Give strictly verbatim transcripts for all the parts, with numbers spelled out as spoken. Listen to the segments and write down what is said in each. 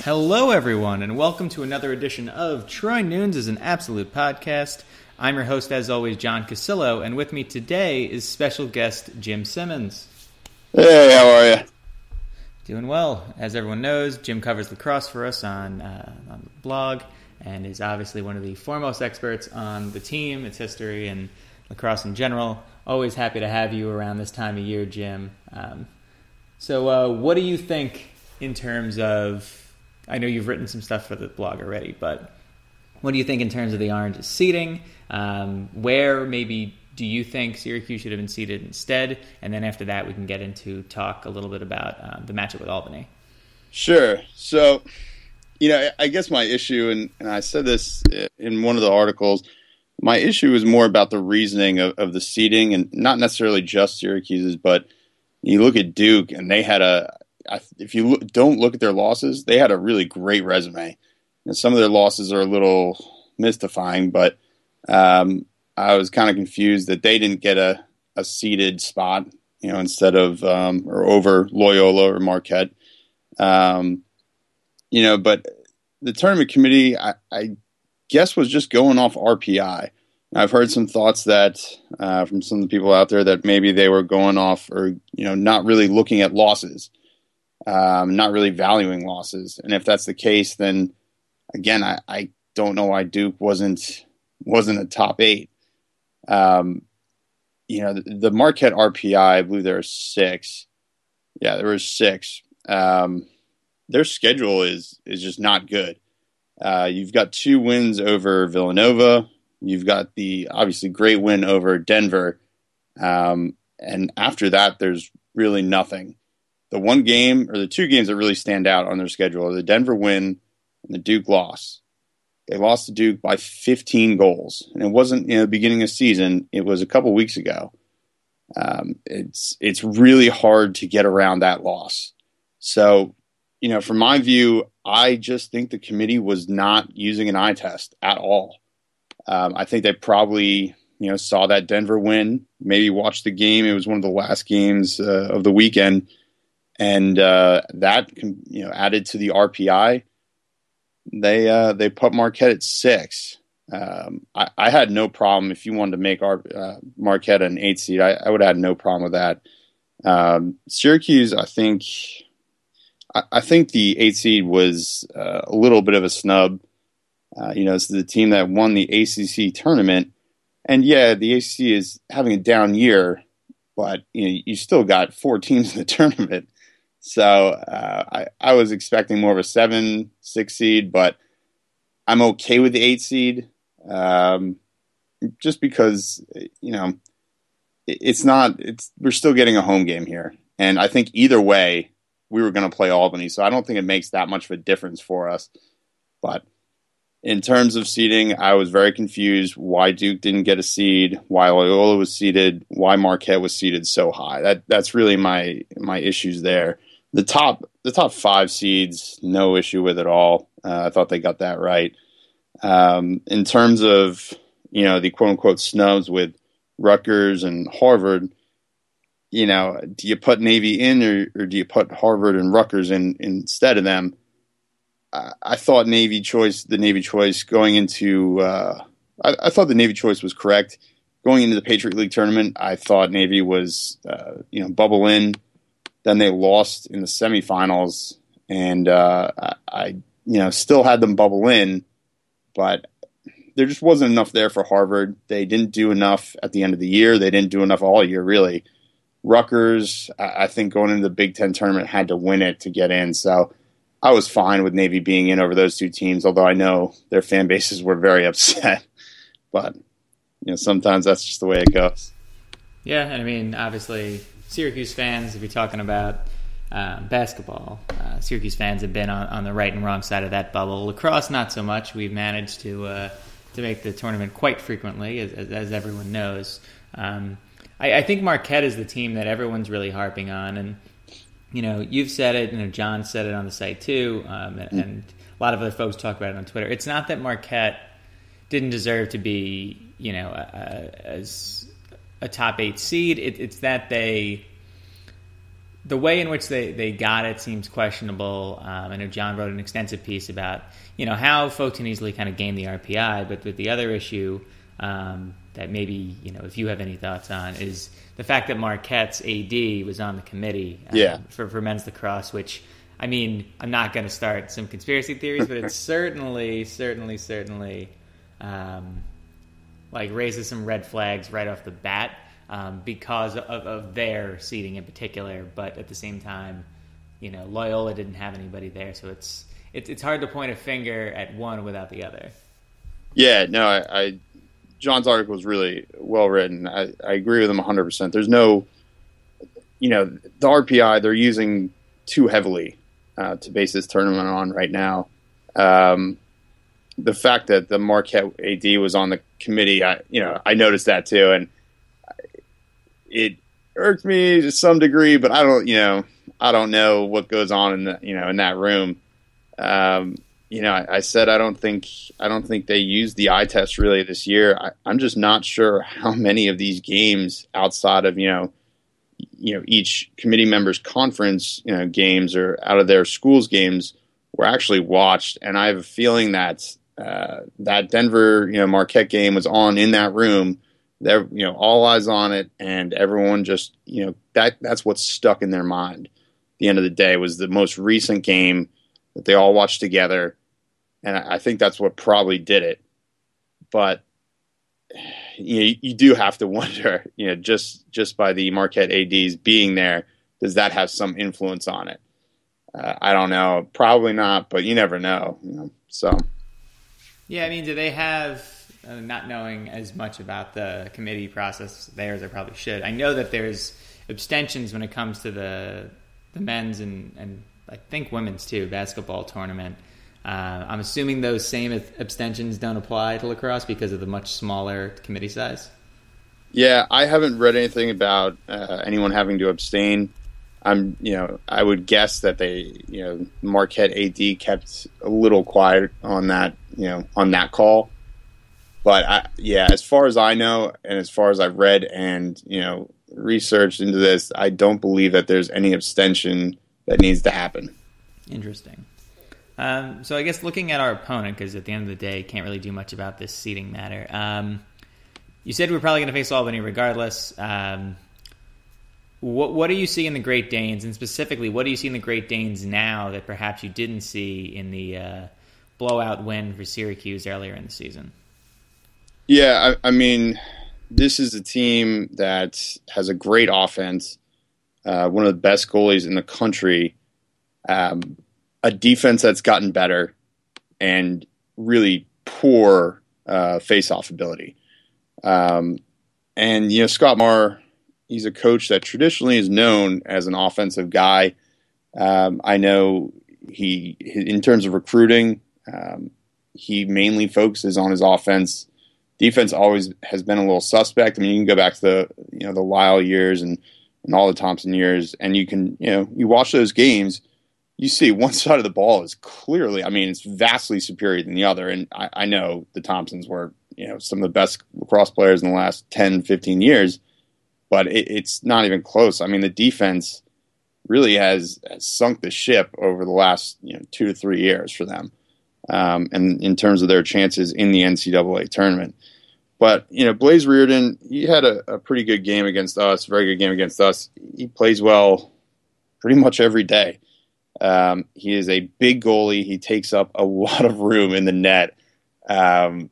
Hello, everyone, and welcome to another edition of Troy Nunes is an Absolute Podcast. I'm your host, as always, John Casillo, and with me today is special guest Jim Simmons. Hey, how are you? Doing well. As everyone knows, Jim covers lacrosse for us on, uh, on the blog and is obviously one of the foremost experts on the team, its history, and lacrosse in general. Always happy to have you around this time of year, Jim. Um, so uh, what do you think in terms of, I know you've written some stuff for the blog already, but what do you think in terms of the Orange's seeding? Um, where maybe do you think Syracuse should have been seeded instead? And then after that, we can get into talk a little bit about um, the matchup with Albany. Sure. So, you know, I guess my issue, and, and I said this in one of the articles, my issue is more about the reasoning of, of the seeding, and not necessarily just Syracuse's, but you look at Duke, and they had a, if you look, don't look at their losses, they had a really great resume. And some of their losses are a little mystifying, but um, I was kind of confused that they didn't get a, a seeded spot, you know, instead of um, or over Loyola or Marquette. Um, you know, but the tournament committee, I, I guess, was just going off R P I. I've heard some thoughts that uh, from some of the people out there that maybe they were going off or, you know, not really looking at losses. Um, not really valuing losses. And if that's the case, then again, I, I don't know why Duke wasn't wasn't a top eight. Um, you know, the, the Marquette R P I, I believe there are six. Yeah, there were six. Um, their schedule is is just not good. Uh, you've got two wins over Villanova. You've got the obviously great win over Denver. Um, and after that, there's really nothing. The one game, or the two games that really stand out on their schedule are the Denver win and the Duke loss. They lost to Duke by fifteen goals. And it wasn't in the beginning of the season. It was a couple weeks ago. Um, it's it's really hard to get around that loss. So, you know, from my view, I just think the committee was not using an eye test at all. Um, I think they probably, you know, saw that Denver win, maybe watched the game. It was one of the last games uh, of the weekend. And uh, that, you know, added to the R P I, they uh, they put Marquette at six. Um, I, I had no problem if you wanted to make our, uh, Marquette an eight seed. I, I would have had no problem with that. Um, Syracuse, I think, I, I think the eight seed was uh, a little bit of a snub. Uh, you know, it's the team that won the A C C tournament, and yeah, the A C C is having a down year, but you know, you still got four teams in the tournament. So uh, I, I was expecting more of a seven, six seed, but I'm okay with the eight seed, um, just because, you know, it, it's not, it's, we're still getting a home game here. And I think either way, we were going to play Albany. So I don't think it makes that much of a difference for us. But in terms of seeding, I was very confused why Duke didn't get a seed, why Loyola was seeded, why Marquette was seeded so high. That that's really my my issues there. The top the top five seeds, no issue with at all. Uh, I thought they got that right. Um, in terms of, you know, the quote unquote snubs with Rutgers and Harvard, you know, do you put Navy in or, or do you put Harvard and Rutgers in instead of them? I, I thought Navy choice, the Navy choice going into, uh, I, I thought the Navy choice was correct. Going into the Patriot League tournament, I thought Navy was, uh, you know, bubble in. Then they lost in the semifinals, and uh, I, I, you know, still had them bubble in, but there just wasn't enough there for Harvard. They didn't do enough at the end of the year. They didn't do enough all year, really. Rutgers, I, I think going into the Big Ten tournament, had to win it to get in. So I was fine with Navy being in over those two teams, although I know their fan bases were very upset. But you know, sometimes that's just the way it goes. Yeah, and I mean, obviously, Syracuse fans, if you're talking about uh, basketball, uh, Syracuse fans have been on, on the right and wrong side of that bubble. Lacrosse, not so much. We've managed to uh, to make the tournament quite frequently, as, as, as everyone knows. Um, I, I think Marquette is the team that everyone's really harping on, and you know, you've said it. You know, John said it on the site too, um, and, and a lot of other folks talk about it on Twitter. It's not that Marquette didn't deserve to be, you know, uh, as a top eight seed. It, it's that they the way in which they, they got it seems questionable. Um, I know John wrote an extensive piece about, you know, how folks can easily kind of gain the R P I, but with the other issue um, that maybe, you know, if you have any thoughts on, is the fact that Marquette's A D was on the committee um, yeah. for, for men's lacrosse, which, I mean, I'm not going to start some conspiracy theories, but it's certainly, certainly, certainly um, like raises some red flags right off the bat. Um, because of, of their seating in particular, but at the same time, you know, Loyola didn't have anybody there, so it's it's it's hard to point a finger at one without the other. Yeah, no, I, I John's article was really well written. I, I agree with him one hundred percent. There's no, you know, the R P I they're using too heavily uh, to base this tournament on right now. Um, the fact that the Marquette A D was on the committee, I you know, I noticed that too, and it irked me to some degree, but I don't, you know, I don't know what goes on in the, you know, in that room. Um, you know, I, I said I don't think I don't think they used the eye test really this year. I, I'm just not sure how many of these games outside of you know, you know, each committee member's conference, you know, games or out of their schools games were actually watched. And I have a feeling that uh, that Denver, you know, Marquette game was on in that room. They're, you know, all eyes on it, and everyone just, you know, that that's what's stuck in their mind. At the end of the day was the most recent game that they all watched together, and I, I think that's what probably did it. But you know, you, you do have to wonder, you know, just just by the Marquette A Ds being there, does that have some influence on it? Uh, I don't know, probably not, but you never know, you know. So, yeah, I mean, do they have? Uh, not knowing as much about the committee process there as I probably should. I know that there's abstentions when it comes to the the men's and, and I think women's too, basketball tournament. Uh, I'm assuming those same abstentions don't apply to lacrosse because of the much smaller committee size? Yeah, I haven't read anything about uh, anyone having to abstain. I'm, you know, I would guess that they, you know, Marquette A D kept a little quiet on that, you know, on that call. But I, yeah, as far as I know, and as far as I've read and you know researched into this, I don't believe that there's any abstention that needs to happen. Interesting. Um, so I guess looking at our opponent, because at the end of the day, can't really do much about this seeding matter. Um, you said we're probably going to face Albany regardless. Um, what what do you see in the Great Danes, and specifically, what do you see in the Great Danes now that perhaps you didn't see in the uh, blowout win for Syracuse earlier in the season? Yeah, I, I mean, this is a team that has a great offense, uh, one of the best goalies in the country, um, a defense that's gotten better, and really poor uh, face-off ability. Um, and, you know, Scott Marr, he's a coach that traditionally is known as an offensive guy. Um, I know he, in terms of recruiting, um, he mainly focuses on his offense. Defense always has been a little suspect. I mean, you can go back to the you know the Lyle years and, and all the Thompson years, and you can you know you watch those games, you see one side of the ball is clearly, I mean, it's vastly superior than the other. And I, I know the Thompsons were you know some of the best lacrosse players in the last ten, fifteen years, but it, it's not even close. I mean, the defense really has, has sunk the ship over the last you know two to three years for them, um, and in terms of their chances in the N C double A tournament. But, you know, Blaze Reardon, he had a, a pretty good game against us, very good game against us. He plays well pretty much every day. Um, he is a big goalie. He takes up a lot of room in the net. Um,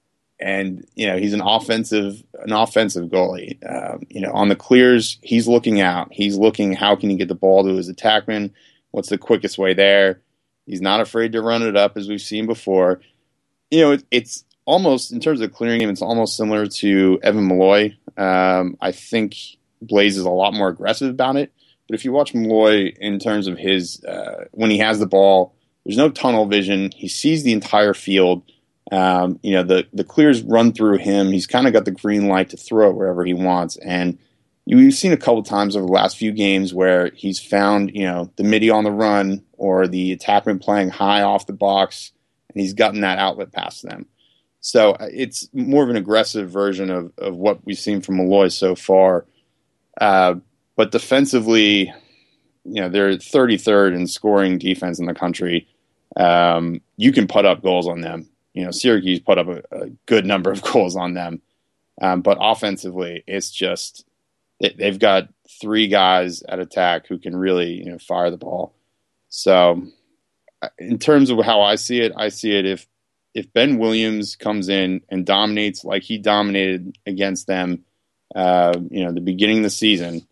and, you know, he's an offensive an offensive goalie. Um, you know, on the clears, he's looking out. He's looking, how can he get the ball to his attackman? What's the quickest way there? He's not afraid to run it up, as we've seen before. You know, it, it's almost, in terms of the clearing game, it's almost similar to Evan Malloy. Um, I think Blaze is a lot more aggressive about it. But if you watch Malloy in terms of his, uh, when he has the ball, there's no tunnel vision. He sees the entire field. Um, you know, the, the clears run through him. He's kind of got the green light to throw it wherever he wants. And you, you've seen a couple times over the last few games where he's found, you know, the midi on the run or the attackman playing high off the box, and he's gotten that outlet past them. So it's more of an aggressive version of, of what we've seen from Malloy so far. Uh, but defensively, you know, they're thirty-third in scoring defense in the country. Um, you can put up goals on them. You know, Syracuse put up a, a good number of goals on them. Um, but offensively, it's just they, they've got three guys at attack who can really, you know, fire the ball. So in terms of how I see it, I see it if if Ben Williams comes in and dominates like he dominated against them, uh, you know, the beginning of the season,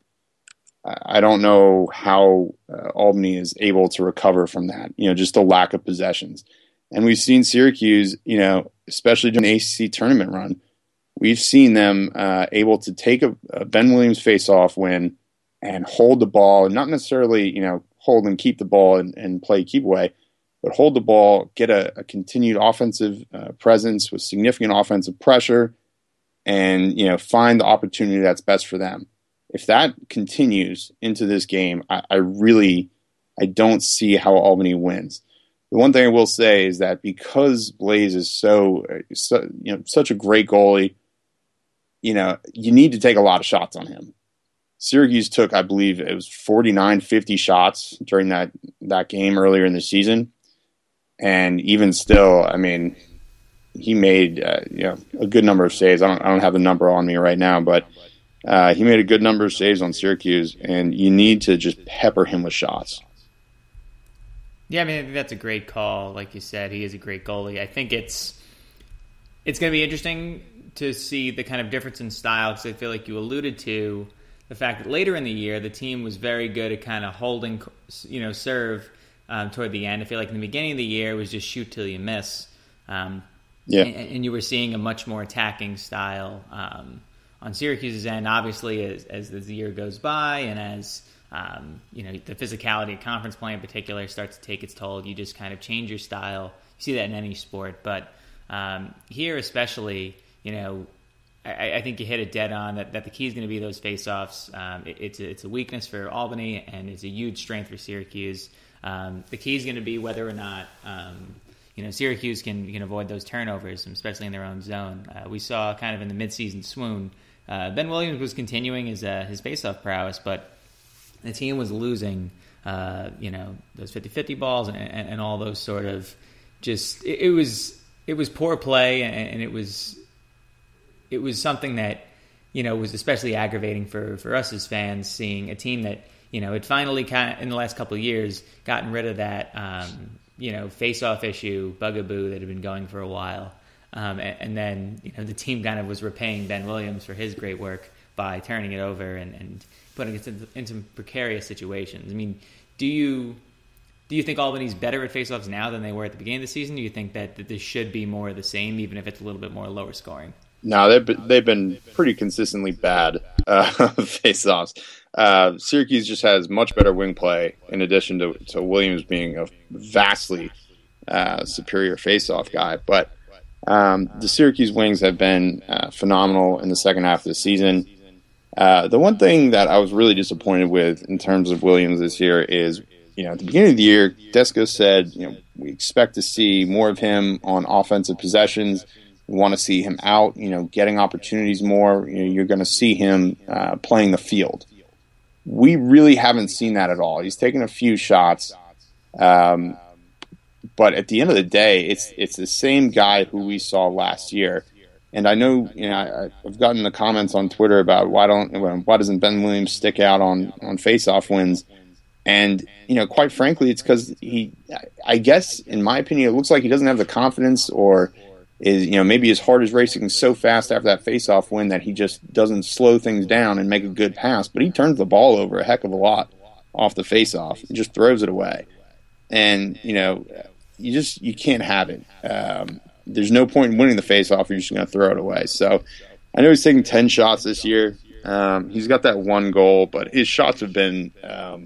I don't know how uh, Albany is able to recover from that, you know, just the lack of possessions. And we've seen Syracuse, you know, especially during the A C C tournament run, we've seen them uh, able to take a, a Ben Williams face-off win and hold the ball, and not necessarily, you know, hold and keep the ball and, and play keep away, but hold the ball, get a, a continued offensive uh, presence with significant offensive pressure, and, you know, find the opportunity that's best for them. If that continues into this game, I, I really, I don't see how Albany wins. The one thing I will say is that because Blaze is so, so you know, such a great goalie, you know, you need to take a lot of shots on him. Syracuse took, I believe, it was forty-nine, fifty shots during that, that game earlier in the season. And even still, I mean, he made, uh, you know, a good number of saves. I don't, I don't have the number on me right now, but uh, he made a good number of saves on Syracuse, and you need to just pepper him with shots. Yeah, I mean, I think that's a great call. Like you said, he is a great goalie. I think it's it's going to be interesting to see the kind of difference in style, because I feel like you alluded to the fact that later in the year, the team was very good at kind of holding, you know, serve um, toward the end. I feel like in the beginning of the year, it was just shoot till you miss. Um, yeah. And, and you were seeing a much more attacking style um, on Syracuse's end. Obviously, as, as the year goes by and as Um, you know, the physicality of conference play in particular starts to take its toll. You just kind of change your style. You see that in any sport, but um, here especially, you know, I, I think you hit it dead on that, that the key is going to be those face-offs. Um, it, it's, a, it's a weakness for Albany, and it's a huge strength for Syracuse. Um, the key is going to be whether or not, um, you know, Syracuse can, can avoid those turnovers, especially in their own zone. Uh, we saw kind of in the midseason swoon, uh, Ben Williams was continuing his, uh, his face-off prowess, but the team was losing, uh, you know, those fifty-fifty balls and, and, and all those sort of just it, it was it was poor play, and, and it was it was something that, you know, was especially aggravating for, for us as fans, seeing a team that, you know, had finally kind of in the last couple of years gotten rid of that um, you know, face-off issue bugaboo that had been going for a while, um, and, and then, you know, the team kind of was repaying Ben Williams for his great work by turning it over and, and putting it into, into precarious situations. I mean, do you do you think Albany's better at faceoffs now than they were at the beginning of the season? Do you think that, that this should be more of the same, even if it's a little bit more lower scoring? No, they've been, they've been pretty consistently bad uh, faceoffs. Uh, Syracuse just has much better wing play, in addition to, to Williams being a vastly uh, superior faceoff guy. But um, the Syracuse wings have been uh, phenomenal in the second half of the season. Uh, the one thing that I was really disappointed with in terms of Williams this year is, you know, at the beginning of the year, Desko said, you know, we expect to see more of him on offensive possessions. We want to see him out, you know, getting opportunities more. You know, you're going to see him uh, playing the field. We really haven't seen that at all. He's taken a few shots, um, but at the end of the day, it's it's the same guy who we saw last year. And I know, you know, I, I've gotten the comments on Twitter about why don't why doesn't Ben Williams stick out on on faceoff wins? And, you know, quite frankly, it's because he, I guess, in my opinion, it looks like he doesn't have the confidence, or is, you know, maybe his heart is racing so fast after that faceoff win that he just doesn't slow things down and make a good pass. But he turns the ball over a heck of a lot off the faceoff and just throws it away. And, you know, you just you can't have it. Um, there's no point in winning the faceoff if you're just going to throw it away. So I know he's taking ten shots this year. Um, he's got that one goal, but his shots have been um,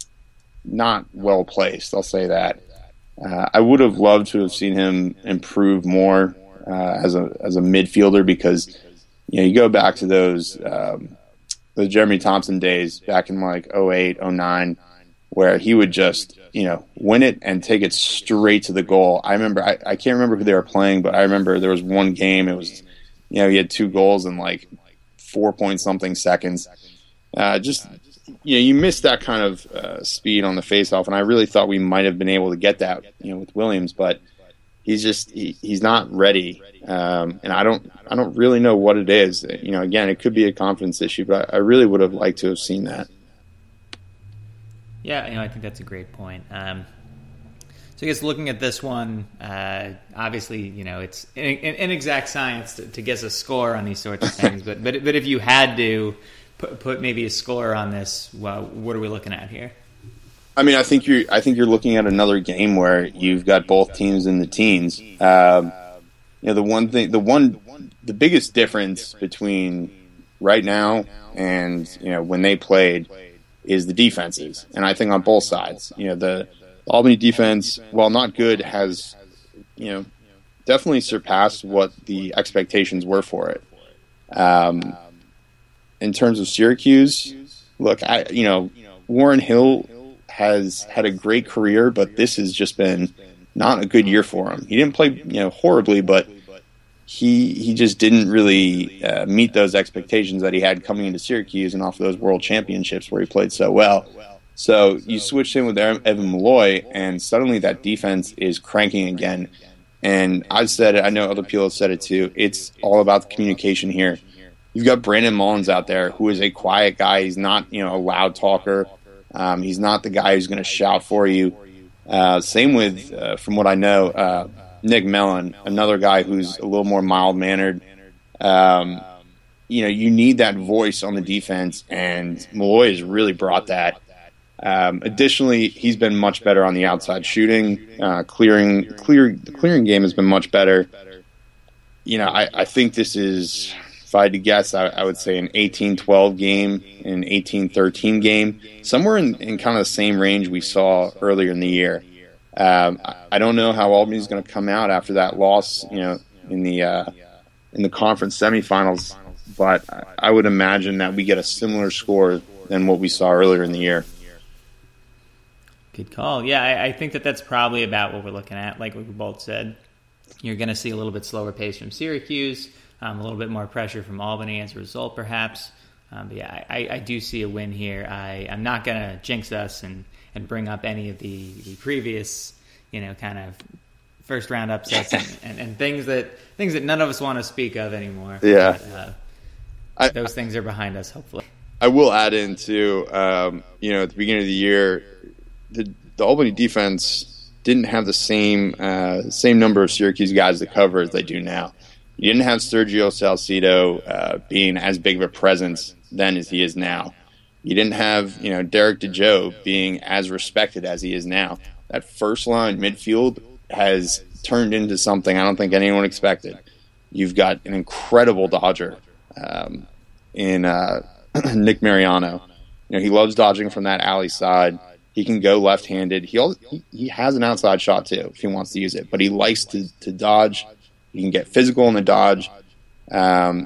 not well placed. I'll say that. Uh, I would have loved to have seen him improve more uh, as a as a midfielder, because, you know, you go back to those um, those Jeremy Thompson days back in like oh eight, oh nine, where he would just, you know, win it and take it straight to the goal. I remember, I, I can't remember who they were playing, but I remember there was one game. It was, you know, he had two goals in like four point something seconds. Uh, just you know, you missed that kind of uh, speed on the faceoff, and I really thought we might have been able to get that, you know, with Williams, but he's just he, he's not ready, um, and I don't I don't really know what it is. You know, again, it could be a confidence issue, but I, I really would have liked to have seen that. Yeah, you know, I think that's a great point. Um, so I guess looking at this one, uh, obviously, you know, it's an inexact science to, to guess a score on these sorts of things, but but but if you had to put, put maybe a score on this, well, what are we looking at here? I mean, I think you're. I think you're looking at another game where you've got both teams in the teens. Um, you know, the one thing, the one, the biggest difference between right now and you know when they played is the defenses, and I think on both sides, you know, the Albany defense, while not good, has you know definitely surpassed what the expectations were for it. Um, in terms of Syracuse, look, I you know Warren Hill has had a great career, but this has just been not a good year for him. He didn't play, you know, horribly, but he he just didn't really uh, meet those expectations that he had coming into Syracuse and off of those World Championships where he played so well. So you switch in with Evan Malloy, and suddenly that defense is cranking again. And I've said it, I know other people have said it too, it's all about the communication here. You've got Brandon Mullins out there who is a quiet guy. He's not, you know, a loud talker. Um, he's not the guy who's going to shout for you. Uh, same with, uh, from what I know, uh, Nick Mellon, another guy who's a little more mild-mannered. Um, you know, you need that voice on the defense, and Malloy has really brought that. Um, additionally, he's been much better on the outside shooting. Uh, clearing, clear, the clearing game has been much better. You know, I, I think this is, if I had to guess, I, I would say an eighteen twelve game, an eighteen thirteen game, somewhere in, in kind of the same range we saw earlier in the year. Um, I, I don't know how Albany's going to come out after that loss, you know, in the uh, in the conference semifinals, but I, I would imagine that we get a similar score than what we saw earlier in the year. Good call. Yeah, I, I think that that's probably about what we're looking at. Like we both said, you're going to see a little bit slower pace from Syracuse, um, a little bit more pressure from Albany as a result, perhaps. Um, but yeah, I, I do see a win here. I, I'm not going to jinx us and, and bring up any of the, the previous, you know, kind of first round upsets and, and, and things that things that none of us want to speak of anymore. Yeah, but, uh, I, those things are behind us, hopefully. I will add in too. Um, you know, at the beginning of the year, the, the Albany defense didn't have the same uh, same number of Syracuse guys to cover as they do now. You didn't have Sergio Salcido uh, being as big of a presence then as he is now. You didn't have, you know, Derek DeJoe being as respected as he is now. That first line midfield has turned into something I don't think anyone expected. You've got an incredible dodger um, in uh, Nick Mariano. You know, he loves dodging from that alley side. He can go left-handed. He, also, he he has an outside shot too if he wants to use it, but he likes to to dodge. He can get physical in the dodge. Um,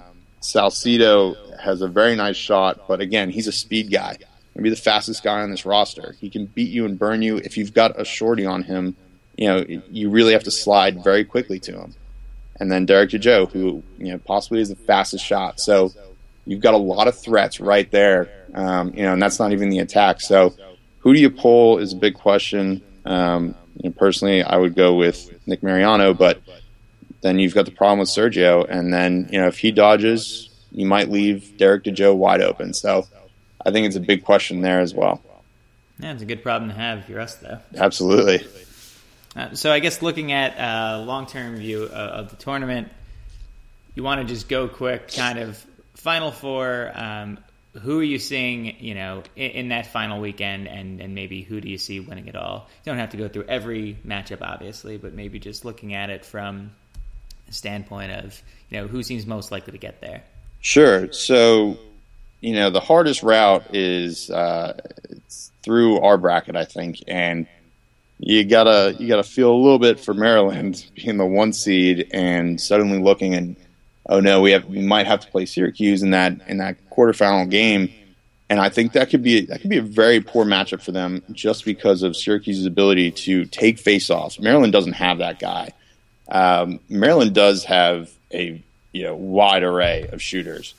Salcido has a very nice shot, but again, he's a speed guy. Maybe the fastest guy on this roster. He can beat you and burn you. If you've got a shorty on him, you know, you really have to slide very quickly to him. And then Derek DeJoe, who, you know, possibly is the fastest shot. So you've got a lot of threats right there, um, you know, and that's not even the attack. So who do you pull is a big question. Um, you know, personally, I would go with Nick Mariano, but then you've got the problem with Sergio, and then, you know, if he dodges, you might leave Derek DeJoe wide open. So I think it's a big question there as well. Yeah, it's a good problem to have if you're us, though. Absolutely. Uh, so I guess looking at a uh, long-term view of, of the tournament, you want to just go quick, kind of Final Four. Um, who are you seeing, you know, in, in that final weekend, and, and maybe who do you see winning it all? You don't have to go through every matchup, obviously, but maybe just looking at it from the standpoint of, you know, who seems most likely to get there. Sure. So, you know, the hardest route is uh, it's through our bracket, I think, and you gotta you gotta feel a little bit for Maryland being the one seed and suddenly looking and, oh no, we have we might have to play Syracuse in that in that quarterfinal game, and I think that could be that could be a very poor matchup for them just because of Syracuse's ability to take faceoffs. Maryland doesn't have that guy. Um, Maryland does have a you know wide array of shooters,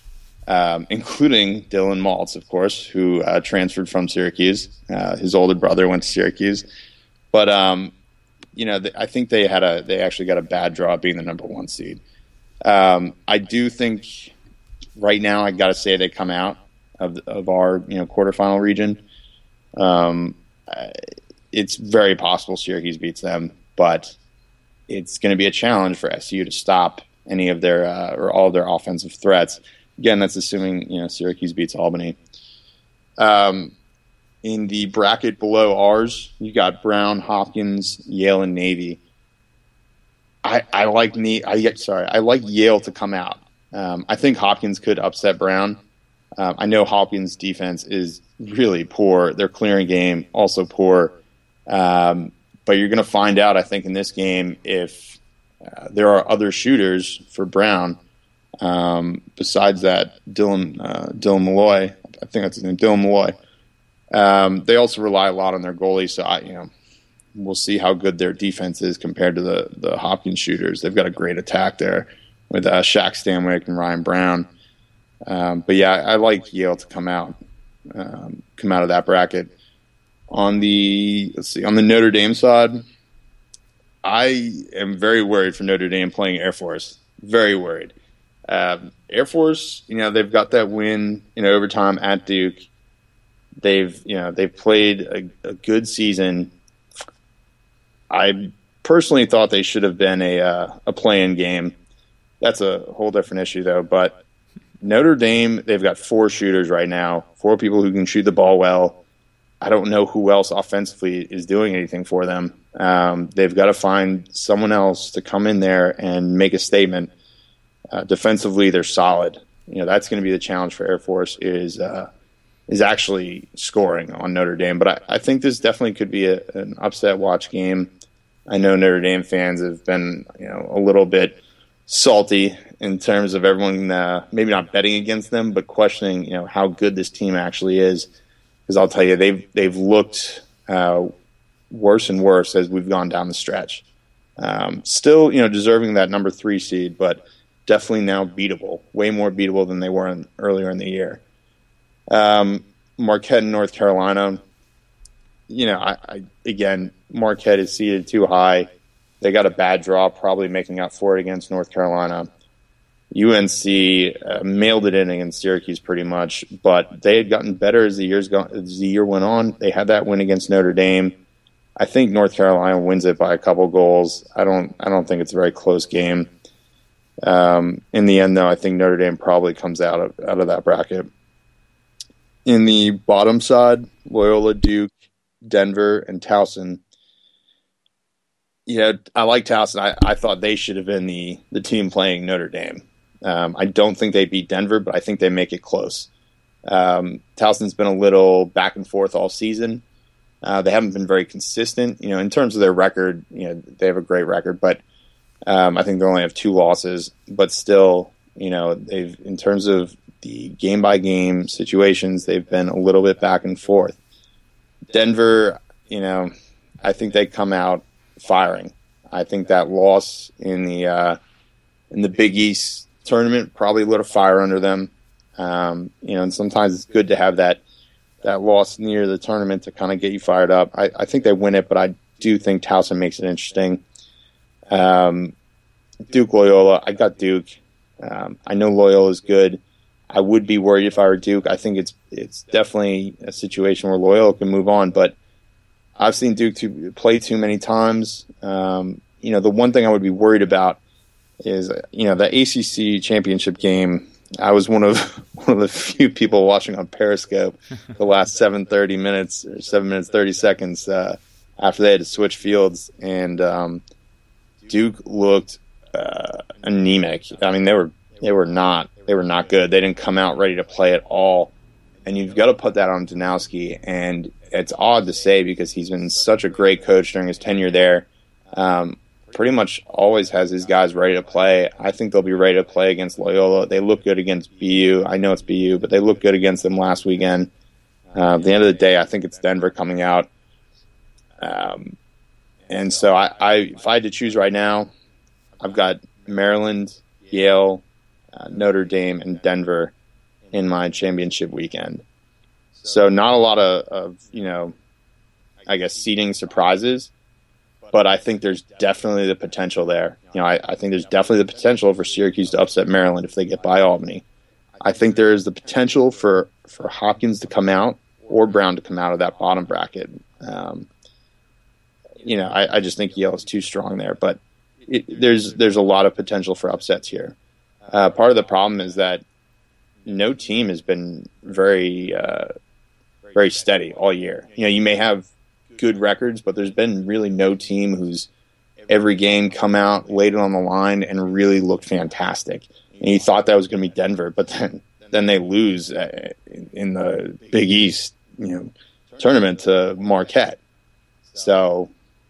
um, including Dylan Maltz, of course, who uh, transferred from Syracuse. Uh, his older brother went to Syracuse. But, um, you know, th- I think they had a they actually got a bad draw being the number one seed. Um, I do think right now I got to say they come out of of our you know quarterfinal region. Um, it's very possible Syracuse beats them, but it's going to be a challenge for S U to stop any of their uh, or all of their offensive threats. Again, that's assuming you know Syracuse beats Albany. Um, in the bracket below ours, you got Brown, Hopkins, Yale, and Navy. I, I like me. I get sorry. I like Yale to come out. Um, I think Hopkins could upset Brown. Um, I know Hopkins' defense is really poor. Their clearing game also poor. Um, but you're going to find out, I think, in this game if uh, there are other shooters for Brown um, besides that Dylan uh, Dylan Malloy. I think that's his name, Dylan Malloy. Um, they also rely a lot on their goalie, so I, you know, we'll see how good their defense is compared to the the Hopkins shooters. They've got a great attack there with uh, Shaq Stanwyck and Ryan Brown. Um, but yeah, I, I like Yale to come out, um, come out of that bracket. On the let's see, on the Notre Dame side, I am very worried for Notre Dame playing Air Force. Very worried. Um, Air Force, you know, they've got that win in overtime at Duke. They've, you know, they've played a, a good season. I personally thought they should have been a uh, a play-in game. That's a whole different issue, though. But Notre Dame, they've got four shooters right now, four people who can shoot the ball well. I don't know who else offensively is doing anything for them. Um, they've got to find someone else to come in there and make a statement. Uh, defensively, they're solid. You know, that's going to be the challenge for Air Force is uh, is actually scoring on Notre Dame. But I, I think this definitely could be a, an upset watch game. I know Notre Dame fans have been, you know, a little bit salty in terms of everyone uh, maybe not betting against them, but questioning, you know, how good this team actually is. Because I'll tell you, they've they've looked uh, worse and worse as we've gone down the stretch. Um, still, you know, deserving that number three seed, but definitely now beatable, way more beatable than they were in, earlier in the year. Um, Marquette and North Carolina, you know, I, I again, Marquette is seated too high. They got a bad draw, probably making up for it against North Carolina. U N C uh, mailed it in against Syracuse pretty much, but they had gotten better as the years go- as the year went on. They had that win against Notre Dame. I think North Carolina wins it by a couple goals. I don't. I don't think it's a very close game. Um, in the end, though, I think Notre Dame probably comes out of out of that bracket. In the bottom side, Loyola, Duke, Denver, and Towson. Yeah, I like Towson. I, I thought they should have been the the team playing Notre Dame. Um, I don't think they beat Denver, but I think they make it close. Um, Towson's been a little back and forth all season. Uh, they haven't been very consistent. You know, in terms of their record, you know, they have a great record, but um, I think they only have two losses. But still, you know, they've in terms of the game by game situations, they've been a little bit back and forth. Denver, you know, I think they come out firing. I think that loss in the uh, in the Big East tournament probably lit a fire under them. Um, you know, and sometimes it's good to have that that loss near the tournament to kind of get you fired up. I, I think they win it, but I do think Towson makes it interesting. Um, Duke Loyola, I got Duke. Um, I know Loyola is good. I would be worried if I were Duke. I think it's it's definitely a situation where Loyola can move on, but I've seen Duke to play too many times. Um, you know, the one thing I would be worried about is, you know, the A C C championship game. I was one of one of the few people watching on Periscope the last seven thirty minutes or seven minutes thirty seconds uh, after they had to switch fields, and um, Duke looked uh, anemic. I mean, they were they were not they were not good. They didn't come out ready to play at all, and you've got to put that on Danowski. And it's odd to say because he's been such a great coach during his tenure there. Um, pretty much always has his guys ready to play. I think they'll be ready to play against Loyola. They look good against B U. I know it's B U, but they look good against them last weekend. Uh, at the end of the day, I think it's Denver coming out. Um, and so I, I, if I had to choose right now, I've got Maryland, Yale, uh, Notre Dame, and Denver in my championship weekend. So not a lot of, of you know, I guess seeding surprises, but I think there's definitely the potential there. You know, I, I think there's definitely the potential for Syracuse to upset Maryland if they get by Albany. I think there is the potential for, for Hopkins to come out or Brown to come out of that bottom bracket. Um, you know, I, I just think Yale is too strong there, but it, there's there's a lot of potential for upsets here. Uh, part of the problem is that no team has been very uh, very steady all year. You know, you may have good records, but there's been really no team who's every game come out, laid it on the line, and really looked fantastic. And you thought that was going to be Denver, but then then they lose uh, in the Big East, you know, tournament to Marquette. So,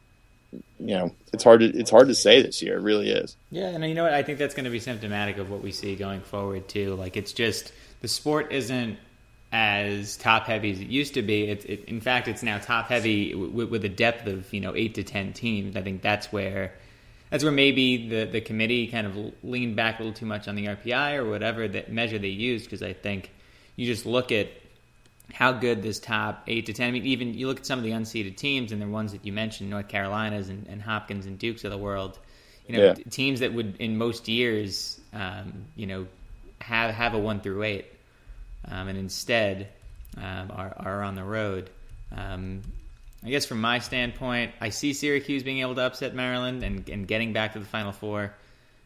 you know, it's hard to it's hard to say this year. It really is. Yeah, and you know what? I think that's going to be symptomatic of what we see going forward too. Like, it's just the sport isn't as top heavy as it used to be. It's it, in fact, it's now top heavy w- with a depth of you know eight to ten teams. I think that's where that's where maybe the the committee kind of leaned back a little too much on the R P I or whatever that measure they used, because I think you just look at how good this top eight to ten. I mean, even you look at some of the unseeded teams, and they're ones that you mentioned, North Carolinas and, and Hopkins and Dukes of the world. You know, yeah. t- teams that would in most years, um, you know, have have a one through eight, um, and instead um, are are on the road. Um, I guess from my standpoint, I see Syracuse being able to upset Maryland and, and getting back to the Final Four.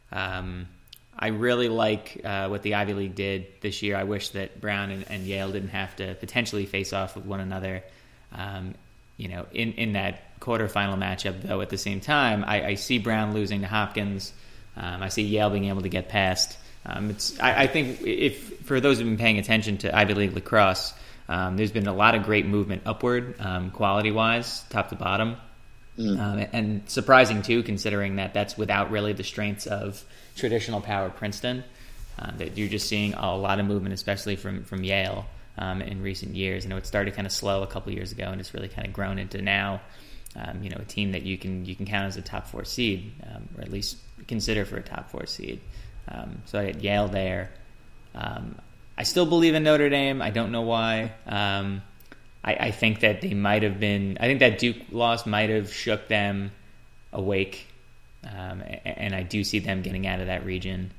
Um, I really like uh, what the Ivy League did this year. I wish that Brown and, and Yale didn't have to potentially face off with one another, um, you know, in, in that quarterfinal matchup. Though at the same time, I, I see Brown losing to Hopkins. Um, I see Yale being able to get past. Um, it's I, I think if for those who've been paying attention to Ivy League lacrosse, um, there's been a lot of great movement upward, um, quality-wise, top to bottom. Mm. Um, and surprising, too, considering that that's without really the strengths of traditional power Princeton. Uh, that you're just seeing a lot of movement, especially from, from Yale um, in recent years. I know it started kind of slow a couple years ago, and it's really kind of grown into now, um, you know, a team that you can you can count as a top four seed, um, or at least consider for a top four seed. Um, so I got Yale there. Um, I still believe in Notre Dame. I don't know why. Um, I, I think that they might have been. I think that Duke loss might have shook them awake, um, and, and I do see them getting out of that region.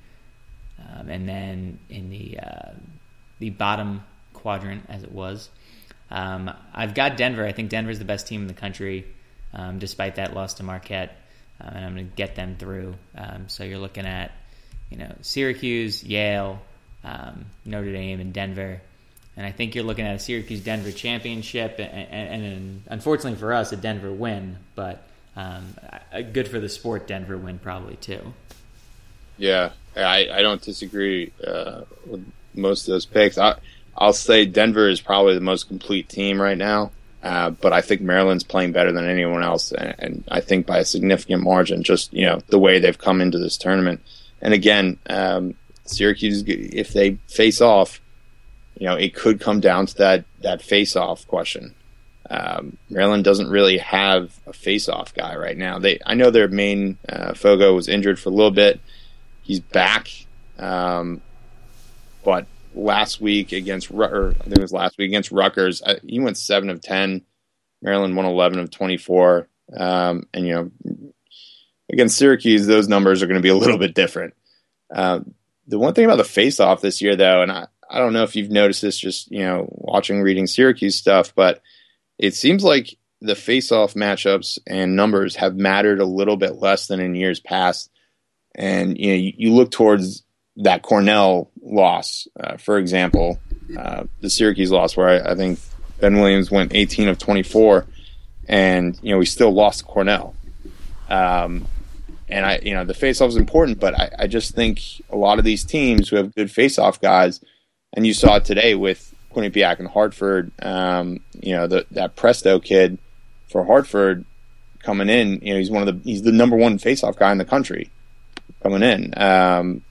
Um, and then in the uh, the bottom quadrant, as it was, um, I've got Denver. I think Denver's the best team in the country, um, despite that loss to Marquette, um, and I'm going to get them through. Um, so you're looking at, you know, Syracuse, Yale, um, Notre Dame, and Denver. And I think you're looking at a Syracuse-Denver championship, and, and, and unfortunately for us, a Denver win, but um, a good for the sport Denver win probably too. Yeah, I, I don't disagree uh, with most of those picks. I, I'll say Denver is probably the most complete team right now, uh, but I think Maryland's playing better than anyone else, and, and I think by a significant margin, just you know the way they've come into this tournament. And again, um, Syracuse, if they face off, you know, it could come down to that, that face-off question. Um, Maryland doesn't really have a face-off guy right now. They, I know their main uh, Fogo was injured for a little bit. He's back, um, but last week against, or I think it was last week against Rutgers, uh, he went seven of ten. Maryland won eleven of twenty-four, um, and you know, against Syracuse, those numbers are going to be a little bit different. Uh, the one thing about the face-off this year, though, and I. I don't know if you've noticed this just, you know, watching, reading Syracuse stuff, but it seems like the face-off matchups and numbers have mattered a little bit less than in years past. And, you know, you, you look towards that Cornell loss, uh, for example, uh, the Syracuse loss where I, I think Ben Williams went eighteen of twenty-four and, you know, we still lost Cornell. Um, and, I, you know, the face-off is important, but I, I just think a lot of these teams who have good face-off guys, and you saw it today with Quinnipiac and Hartford. Um, you know, the, that Presto kid for Hartford coming in. You know, he's one of the he's the number one faceoff guy in the country coming in, um,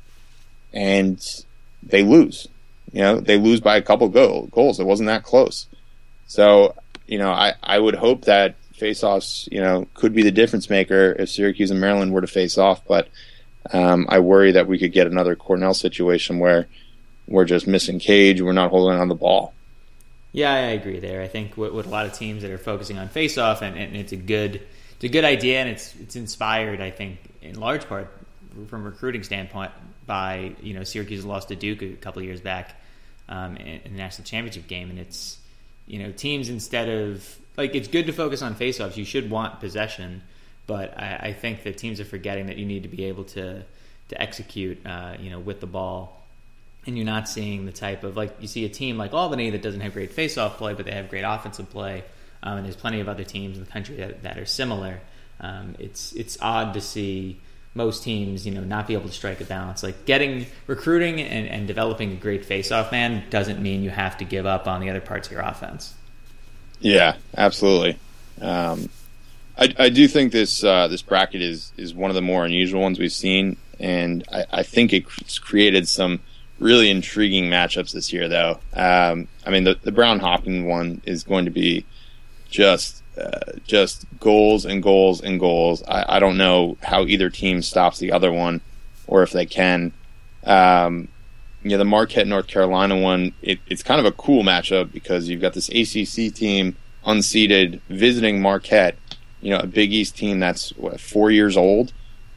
and they lose. You know, they lose by a couple goal, goals. It wasn't that close. So, you know, I, I would hope that faceoffs, you know, could be the difference maker if Syracuse and Maryland were to face off. But um, I worry that we could get another Cornell situation where we're just missing Cage. We're not holding on the ball. Yeah, I agree there. I think with, with a lot of teams that are focusing on face-off, and, and it's a good it's a good idea, and it's it's inspired, I think, in large part from a recruiting standpoint by, you know, Syracuse lost to Duke a couple of years back um, in, in the national championship game, and it's, you know, teams instead of, like, it's good to focus on face-offs. You should want possession, but I, I think that teams are forgetting that you need to be able to to execute, uh, you know, with the ball. And you're not seeing the type of, like, you see a team like Albany that doesn't have great face-off play, but they have great offensive play. Um, and there's plenty of other teams in the country that, that are similar. Um, it's it's odd to see most teams, you know, not be able to strike a balance. Like, getting recruiting and, and developing a great face-off man doesn't mean you have to give up on the other parts of your offense. Yeah, absolutely. Um, I, I do think this uh, this bracket is is one of the more unusual ones we've seen, and I, I think it's created some really intriguing matchups this year, though. Um, I mean, the, the Brown Hopkins one is going to be just uh, just goals and goals and goals. I, I don't know how either team stops the other one, or if they can. Um, you know, the Marquette North Carolina one, it, it's kind of a cool matchup because you've got this A C C team unseeded visiting Marquette, you know, a Big East team that's what, four years old,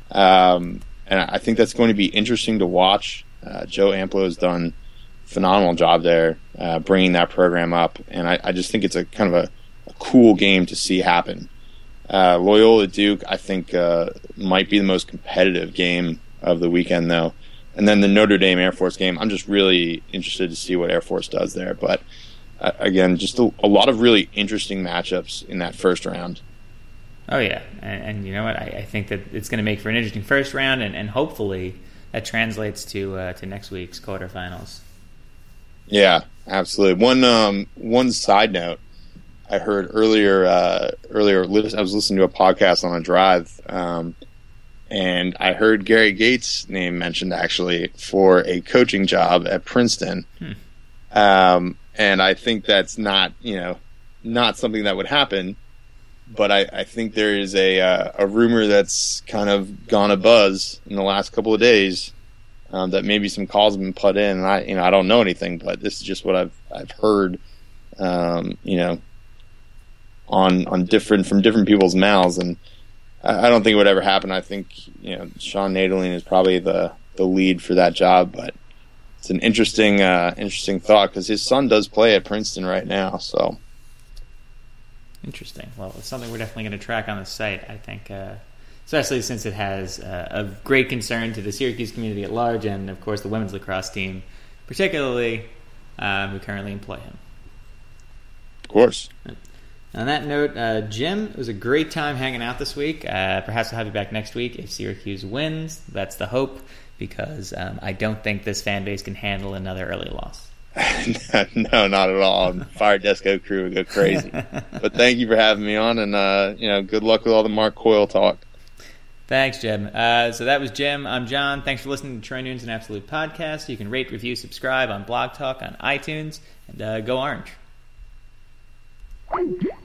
um, and I think that's going to be interesting to watch. Uh, Joe Amplo has done a phenomenal job there, uh, bringing that program up, and I, I just think it's a kind of a, a cool game to see happen. Uh, Loyola Duke, I think, uh, might be the most competitive game of the weekend, though. And then the Notre Dame Air Force game, I'm just really interested to see what Air Force does there. But uh, again, just a, a lot of really interesting matchups in that first round. Oh yeah, and, and you know what? I, I think that it's going to make for an interesting first round, and, and hopefully that translates to uh, to next week's quarterfinals. Yeah, absolutely. One um, one side note, I heard earlier. Uh, earlier, I was listening to a podcast on a drive, um, and I heard Gary Gates' name mentioned actually for a coaching job at Princeton. Hmm. Um, and I think that's not, you know, not something that would happen. But I, I think there is a uh, a rumor that's kind of gone a buzz in the last couple of days, um, that maybe some calls have been put in. And I you know I don't know anything, but this is just what I've I've heard, um, you know, on on different from different people's mouths, and I, I don't think it would ever happen. I think, you know, Sean Nadeline is probably the, the lead for that job, but it's an interesting uh, interesting thought because his son does play at Princeton right now, so. Interesting. Well, it's something we're definitely going to track on the site, I think, uh, especially since it has uh, of great concern to the Syracuse community at large and, of course, the women's lacrosse team, particularly, uh, who currently employ him. Of course. On that note, uh, Jim, it was a great time hanging out this week. Uh, perhaps we'll have you back next week if Syracuse wins. That's the hope, because um, I don't think this fan base can handle another early loss. No, not at all. Fire Desco crew would go crazy. But thank you for having me on, and uh, you know, good luck with all the Mark Coyle talk. Thanks, Jim. Uh, so that was Jim. I'm John. Thanks for listening to Troy Nunes and Absolute Podcast. You can rate, review, subscribe on Blog Talk on iTunes, and uh, go Orange.